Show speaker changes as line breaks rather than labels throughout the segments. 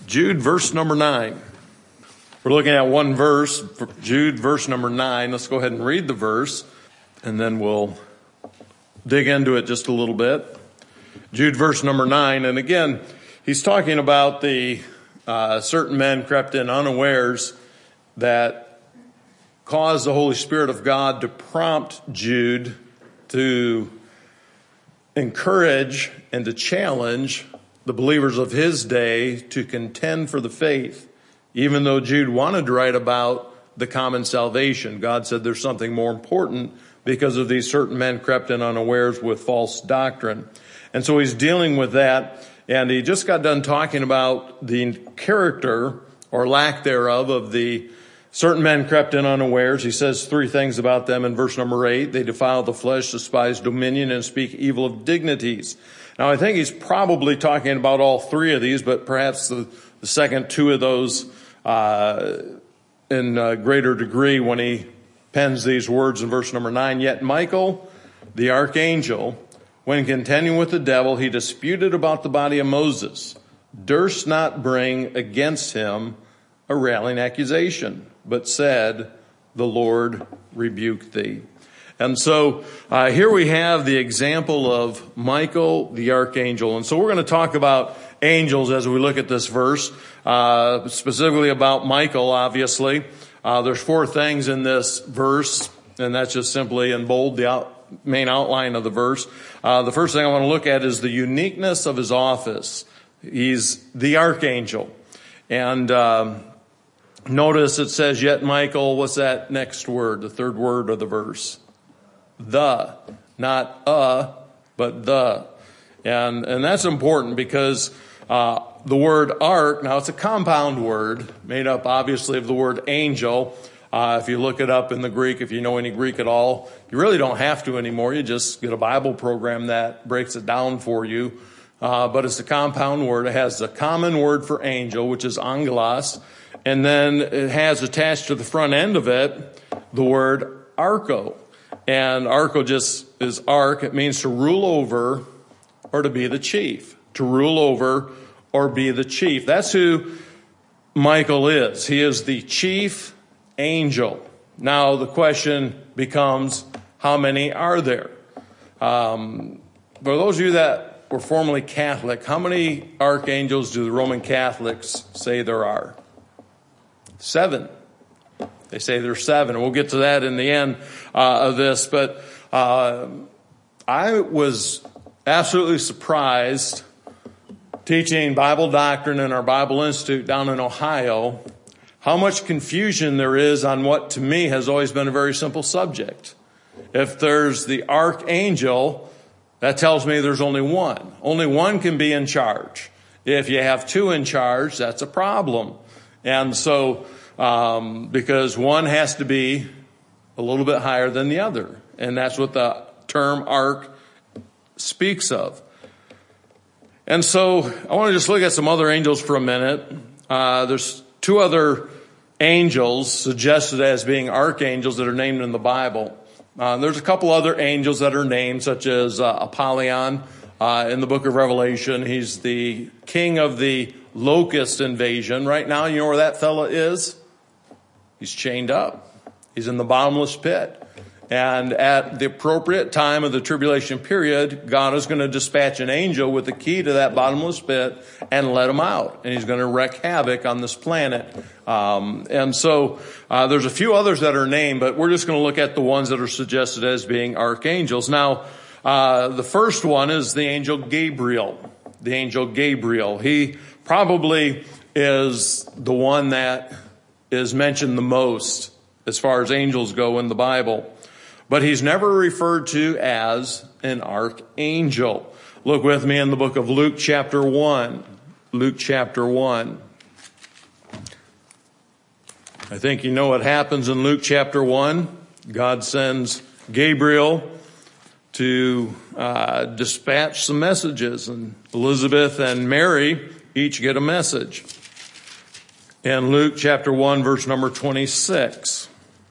Jude, verse number 9. We're looking at one verse, Jude, verse number 9. Let's go ahead and read the verse, and then we'll dig into it just a little bit. Jude, verse number 9. And again, he's talking about the certain men crept in unawares that caused the Holy Spirit of God to prompt Jude to encourage and to challenge the believers of his day to contend for the faith. Even though Jude wanted to write about the common salvation, God said there's something more important because of these certain men crept in unawares with false doctrine. And so he's dealing with that, and he just got done talking about the character or lack thereof of the certain men crept in unawares. He says three things about them in verse number 8. They defile the flesh, despise dominion, and speak evil of dignities. Now, I think he's probably talking about all three of these, but perhaps the second two of those in a greater degree when he pens these words in verse number 9. Yet Michael, the archangel, when contending with the devil, he disputed about the body of Moses, durst not bring against him a railing accusation, but said, the Lord rebuke thee. And so here we have the example of Michael, the archangel. And so we're going to talk about angels as we look at this verse, specifically about Michael, obviously. There's four things in this verse, and that's just simply in bold the main outline of the verse. The first thing I want to look at is the uniqueness of his office. He's the archangel. And notice it says, yet Michael, what's that next word, the third word of the verse? The, not but the. And that's important because the word ark, now it's a compound word made up obviously of the word angel. If you look it up in the Greek, if you know any Greek at all, you really don't have to anymore. You just get a Bible program that breaks it down for you. But it's a compound word. It has the common word for angel, which is angelos. And then it has attached to the front end of it the word archo. And archo just is ark. It means to rule over or to be the chief. To rule over or be the chief. That's who Michael is. He is the chief angel. Now the question becomes, how many are there? For those of you that were formerly Catholic, how many archangels do the Roman Catholics say there are? 7. They say there's 7. We'll get to that in the end of this. But I was absolutely surprised teaching Bible doctrine in our Bible Institute down in Ohio, how much confusion there is on what to me has always been a very simple subject. If there's the archangel, that tells me there's only one. Only one can be in charge. If you have 2 in charge, that's a problem. And so, because one has to be a little bit higher than the other. And that's what the term ark speaks of. And so I want to just look at some other angels for a minute. There's 2 other angels suggested as being archangels that are named in the Bible. There's a couple other angels that are named, such as Apollyon in the book of Revelation. He's the king of the locust invasion. Right now, you know where that fella is? He's chained up. He's in the bottomless pit. And at the appropriate time of the tribulation period, God is going to dispatch an angel with the key to that bottomless pit and let him out. And he's going to wreak havoc on this planet. And so there's a few others that are named, but we're just going to look at the ones that are suggested as being archangels. Now, the first one is the angel Gabriel. The angel Gabriel. He probably is the one that is mentioned the most as far as angels go in the Bible. But he's never referred to as an archangel. Look with me in the book of Luke chapter 1. Luke chapter 1. I think you know what happens in Luke chapter 1. God sends Gabriel to dispatch some messages. And Elizabeth and Mary each get a message. In Luke chapter 1, verse number 26.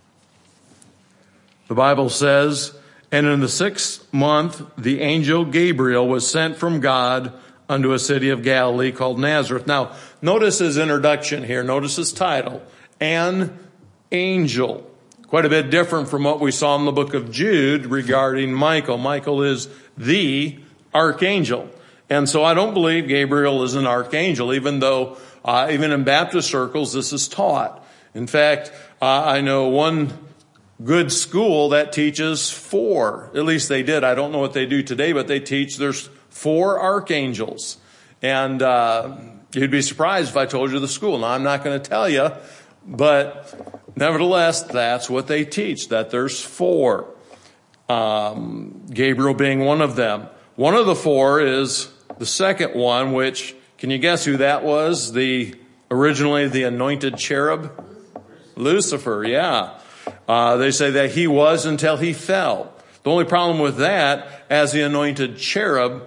The Bible says, and in the 6th month, the angel Gabriel was sent from God unto a city of Galilee called Nazareth. Now, notice his introduction here. Notice his title, an angel. Quite a bit different from what we saw in the book of Jude regarding Michael. Michael is the archangel. And so I don't believe Gabriel is an archangel, even though even in Baptist circles this is taught. In fact, I know one good school that teaches 4. At least they did. I don't know what they do today, but they teach there's 4 archangels. And you'd be surprised if I told you the school. Now, I'm not going to tell you, but nevertheless, that's what they teach, that there's 4. Gabriel being one of them. One of the 4 is the second one, which, can you guess who that was? Originally the anointed cherub? Lucifer, yeah. They say that he was until he fell. The only problem with that, as the anointed cherub,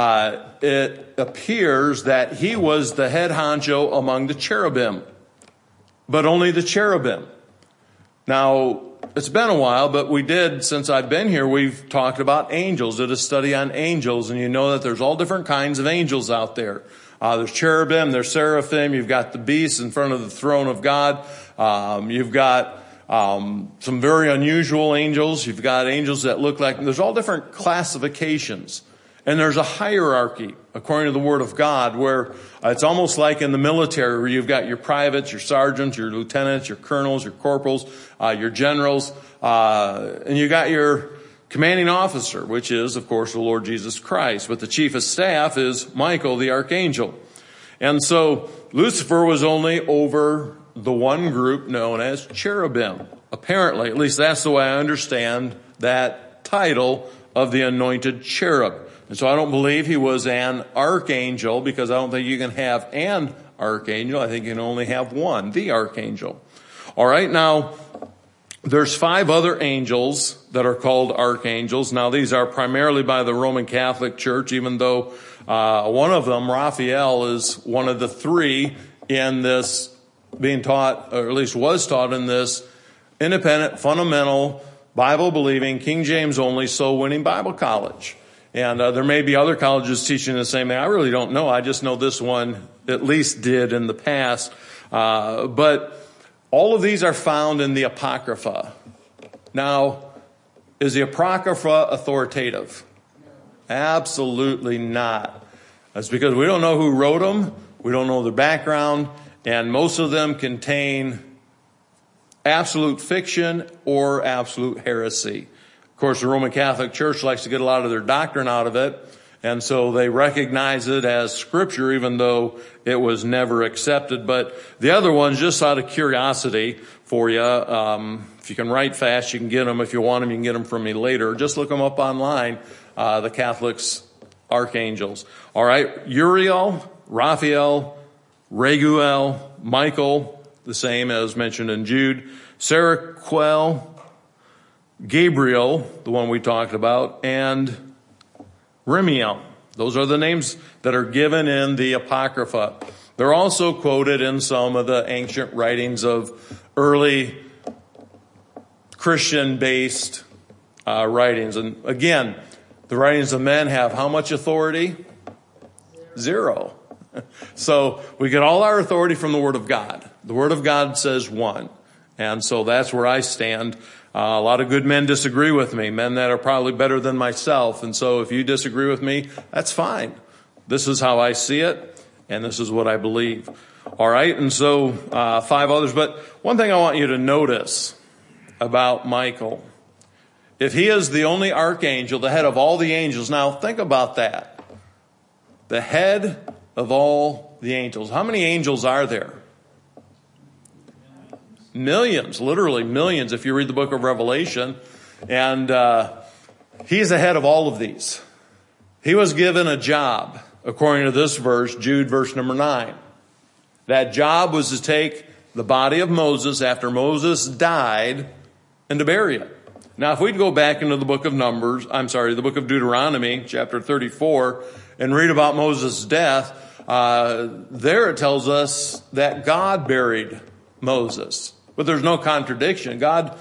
it appears that he was the head honcho among the cherubim, but only the cherubim. Now, it's been a while, but since I've been here, we've talked about angels, did a study on angels, and you know that there's all different kinds of angels out there. There's cherubim, there's seraphim, you've got the beasts in front of the throne of God, you've got some very unusual angels, you've got angels that look like, there's all different classifications. And there's a hierarchy, according to the Word of God, where it's almost like in the military, where you've got your privates, your sergeants, your lieutenants, your colonels, your corporals, your generals, and you got your commanding officer, which is, of course, the Lord Jesus Christ. But the chief of staff is Michael, the archangel. And so Lucifer was only over the one group known as cherubim. Apparently, at least that's the way I understand that title of the anointed cherub. And so I don't believe he was an archangel, because I don't think you can have an archangel. I think you can only have one, the archangel. All right, now there's 5 other angels that are called archangels. Now these are primarily by the Roman Catholic Church, even though one of them, Raphael, is one of the 3 in this being taught, or at least was taught in this independent, fundamental, Bible-believing, King James only, soul-winning Bible college. And there may be other colleges teaching the same thing. I really don't know. I just know this one at least did in the past. But all of these are found in the Apocrypha. Now, is the Apocrypha authoritative? Absolutely not. That's because we don't know who wrote them. We don't know their background. And most of them contain absolute fiction or absolute heresy. Of course, the Roman Catholic Church likes to get a lot of their doctrine out of it, and so they recognize it as scripture, even though it was never accepted. But the other ones, just out of curiosity for you, if you can write fast, you can get them. If you want them, you can get them from me later. Just look them up online, the Catholics' archangels. All right, Uriel, Raphael, Raguel, Michael, the same as mentioned in Jude, Seraquel, Gabriel, the one we talked about, and Remiel. Those are the names that are given in the Apocrypha. They're also quoted in some of the ancient writings of early Christian-based writings. And again, the writings of men have how much authority? 0. So we get all our authority from the Word of God. The Word of God says 1. And so that's where I stand. A lot of good men disagree with me, men that are probably better than myself. And so if you disagree with me, that's fine. This is how I see it, and this is what I believe. All right, and so 5 others. But one thing I want you to notice about Michael, if he is the only archangel, the head of all the angels, now think about that. The head of all the angels. How many angels are there? Millions, literally millions, if you read the book of Revelation. And he's the head of all of these. He was given a job, according to this verse, Jude verse number 9. That job was to take the body of Moses after Moses died and to bury it. Now, if we'd go back into the book of the book of Deuteronomy, chapter 34, and read about Moses' death, there it tells us that God buried Moses. But there's no contradiction. God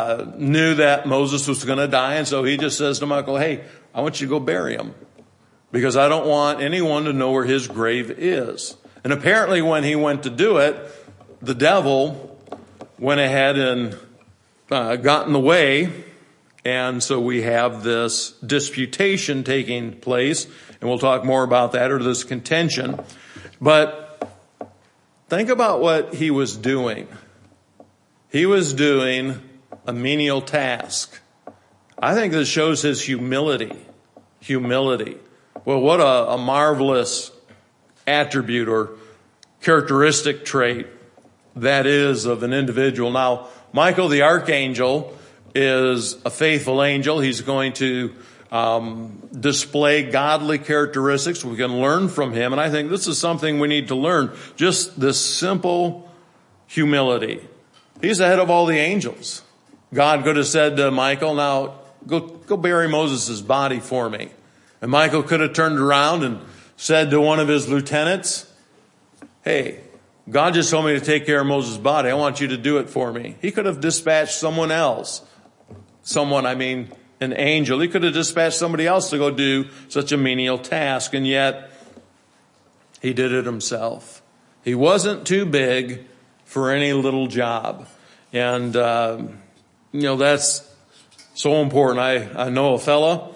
knew that Moses was going to die, and so he just says to Michael, hey, I want you to go bury him. because I don't want anyone to know where his grave is. And apparently when he went to do it, the devil went ahead and got in the way. And so we have this disputation taking place, and we'll talk more about that, or this contention. But think about what he was doing. He was doing a menial task. I think this shows his humility. Humility. Well, what a marvelous attribute or characteristic trait that is of an individual. Now, Michael the archangel is a faithful angel. He's going to display godly characteristics. We can learn from him. And I think this is something we need to learn. Just this simple humility. He's the head of all the angels. God could have said to Michael, now go bury Moses' body for me. And Michael could have turned around and said to one of his lieutenants, hey, God just told me to take care of Moses' body. I want you to do it for me. He could have dispatched someone else. An angel. He could have dispatched somebody else to go do such a menial task. And yet, he did it himself. He wasn't too big for any little job. And, that's so important. I know a fella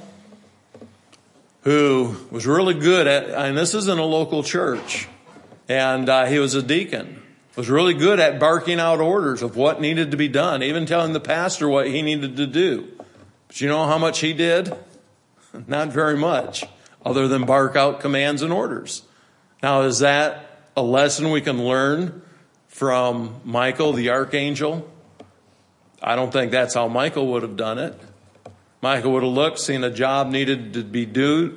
who was really good at, and this isn't a local church, and he was a deacon, was really good at barking out orders of what needed to be done, even telling the pastor what he needed to do. But you know how much he did? Not very much, other than bark out commands and orders. Now, is that a lesson we can learn from Michael the archangel? I don't think that's how Michael would have done it. Michael would have looked, seen a job needed to be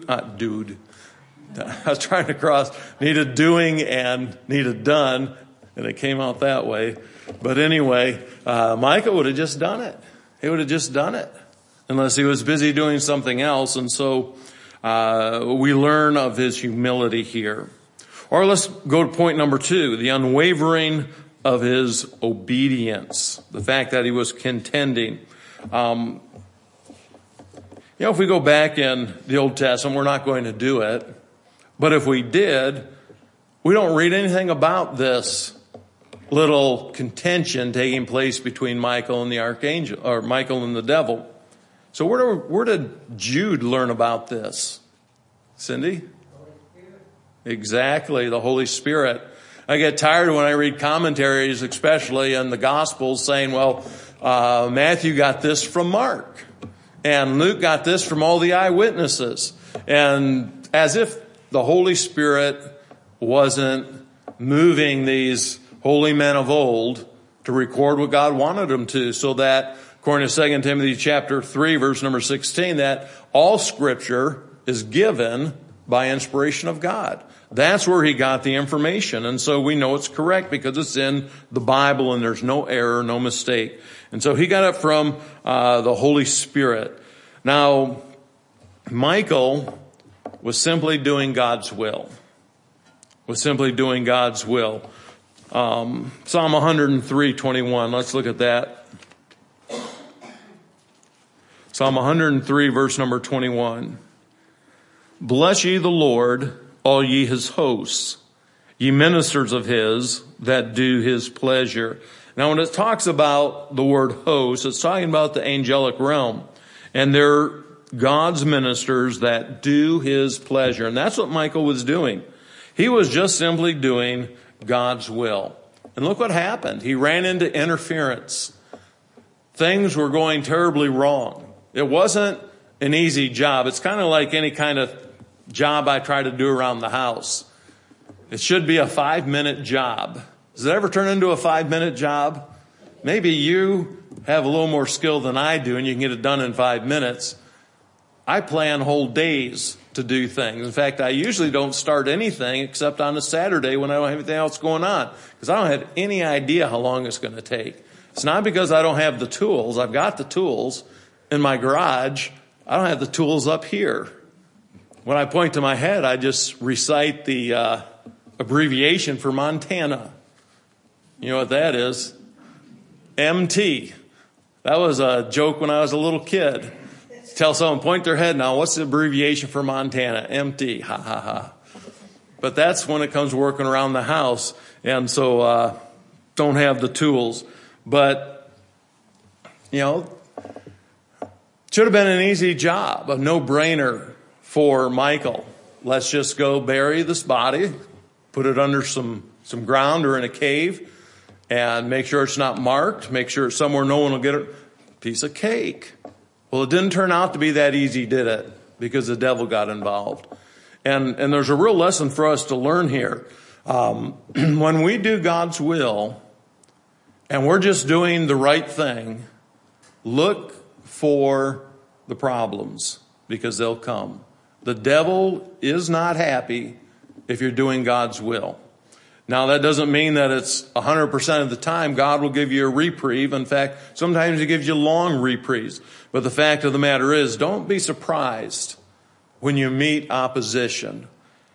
needed doing and needed done, and it came out that way. But anyway, Michael would have just done it. He would have just done it, unless he was busy doing something else. And so we learn of his humility here. Or let's go to point number 2, the unwavering of his obedience, the fact that he was contending. If we go back in the Old Testament, we're not going to do it. But if we did, we don't read anything about this little contention taking place between Michael and the archangel, or Michael and the devil. So where did Jude learn about this? Cindy? Exactly, the Holy Spirit. I get tired when I read commentaries, especially in the Gospels, saying, Matthew got this from Mark, and Luke got this from all the eyewitnesses. And as if the Holy Spirit wasn't moving these holy men of old to record what God wanted them to, so that, according to 2 Timothy chapter 3, verse number 16, that all Scripture is given by inspiration of God. That's where he got the information. And so we know it's correct because it's in the Bible and there's no error, no mistake. And so he got it from the Holy Spirit. Now, Michael was simply doing God's will. Psalm 103:21. Let's look at that. Psalm 103, verse number 21. Bless ye the Lord, all ye his hosts, ye ministers of his that do his pleasure. Now, when it talks about the word host, it's talking about the angelic realm. And they're God's ministers that do his pleasure. And that's what Michael was doing. He was just simply doing God's will. And look what happened. He ran into interference. Things were going terribly wrong. It wasn't an easy job. It's kind of like any kind of job I try to do around the house. It should be a 5-minute job. Does it ever turn into a 5-minute job? Maybe you have a little more skill than I do and you can get it done in 5 minutes. I plan whole days to do things. In fact, I usually don't start anything except on a Saturday when I don't have anything else going on, because I don't have any idea how long it's going to take. It's not because I don't have the tools. I've got the tools in my garage. I don't have the tools up here. When I point to my head, I just recite the abbreviation for Montana. You know what that is? MT. That was a joke when I was a little kid. Tell someone, point their head now, what's the abbreviation for Montana? Empty, ha ha ha. But that's when it comes to working around the house. And so, don't have the tools. But, should have been an easy job, a no-brainer for Michael. Let's just go bury this body, put it under some ground or in a cave, and make sure it's not marked, make sure it's somewhere no one will get a piece of cake. Well, it didn't turn out to be that easy, did it? Because the devil got involved. And there's a real lesson for us to learn here. When we do God's will, and we're just doing the right thing, look for the problems, because they'll come. The devil is not happy if you're doing God's will. Now, that doesn't mean that it's 100% of the time God will give you a reprieve. In fact, sometimes he gives you long reprieves. But the fact of the matter is, don't be surprised when you meet opposition.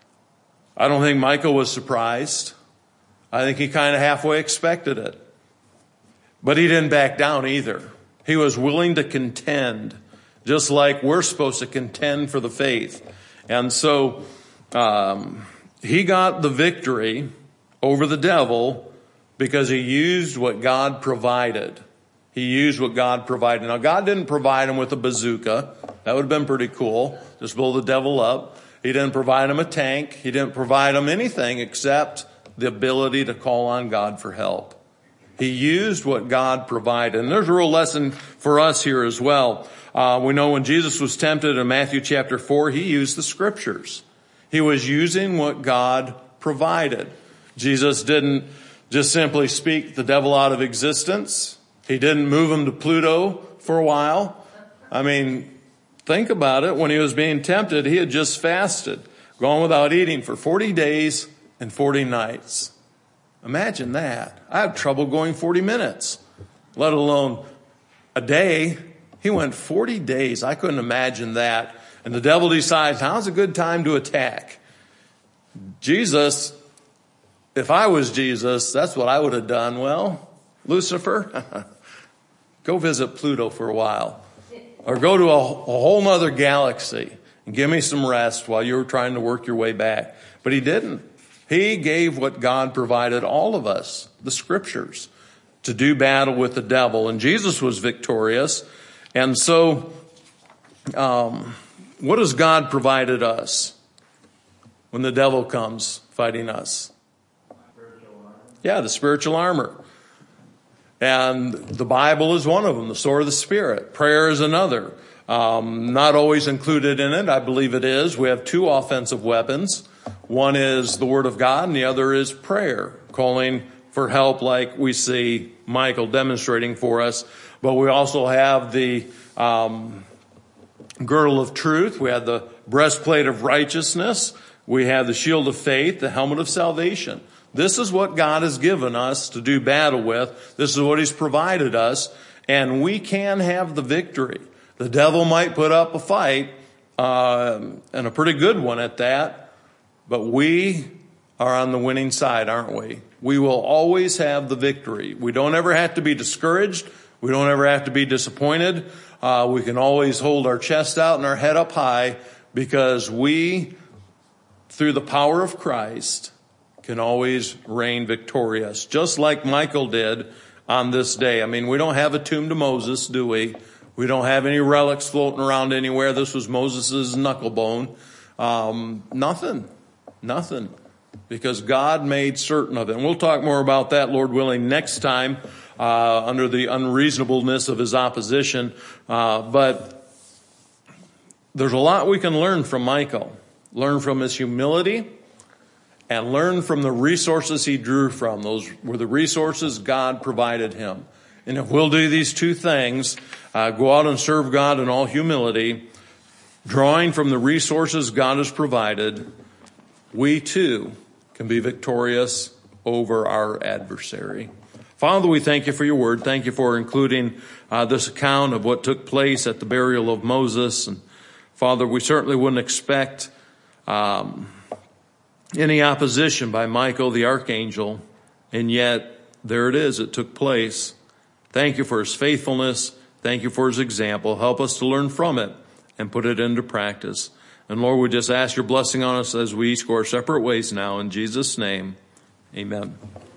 I don't think Michael was surprised. I think he kind of halfway expected it. But he didn't back down either. He was willing to contend, just like we're supposed to contend for the faith. And so he got the victory over the devil because he used what God provided. He used what God provided. Now, God didn't provide him with a bazooka. That would have been pretty cool. Just blow the devil up. He didn't provide him a tank. He didn't provide him anything except the ability to call on God for help. He used what God provided. And there's a real lesson for us here as well. We know when Jesus was tempted in Matthew chapter 4, he used the scriptures. He was using what God provided. Jesus didn't just simply speak the devil out of existence. He didn't move him to Pluto for a while. I mean, think about it. When he was being tempted, he had just fasted, gone without eating for 40 days and 40 nights. Imagine that. I have trouble going 40 minutes, let alone a day. He went 40 days. I couldn't imagine that. And the devil decides, now's a good time to attack. Jesus, if I was Jesus, that's what I would have done. Well, Lucifer, go visit Pluto for a while. Or go to a whole nother galaxy and give me some rest while you're trying to work your way back. But he didn't. He gave what God provided all of us, the scriptures, to do battle with the devil. And Jesus was victorious. And so, what has God provided us when the devil comes fighting us? Yeah, the spiritual armor. And the Bible is one of them, the sword of the Spirit. Prayer is another. Not always included in it. I believe it is. We have two offensive weapons. One is the Word of God, and the other is prayer, calling for help like we see Michael demonstrating for us. But we also have the girdle of truth. We have the breastplate of righteousness. We have the shield of faith, the helmet of salvation. This is what God has given us to do battle with. This is what he's provided us. And we can have the victory. The devil might put up a fight, and a pretty good one at that. But we are on the winning side, aren't we? We will always have the victory. We don't ever have to be discouraged. We don't ever have to be disappointed. We can always hold our chest out and our head up high because we, through the power of Christ, can always reign victorious, just like Michael did on this day. I mean, we don't have a tomb to Moses, do we? We don't have any relics floating around anywhere. This was Moses' knucklebone. Nothing. Because God made certain of it. And we'll talk more about that, Lord willing, next time, under the unreasonableness of his opposition. But there's a lot we can learn from Michael. Learn from his humility and learn from the resources he drew from. Those were the resources God provided him. And if we'll do these two things, go out and serve God in all humility, drawing from the resources God has provided, we too can be victorious over our adversary. Father, we thank you for your word. Thank you for including this account of what took place at the burial of Moses. And Father, we certainly wouldn't expect any opposition by Michael the archangel, and yet there it is. It took place. Thank you for his faithfulness. Thank you for his example. Help us to learn from it. and put it into practice. And Lord, we just ask your blessing on us as we each go our separate ways now. In Jesus' name, amen.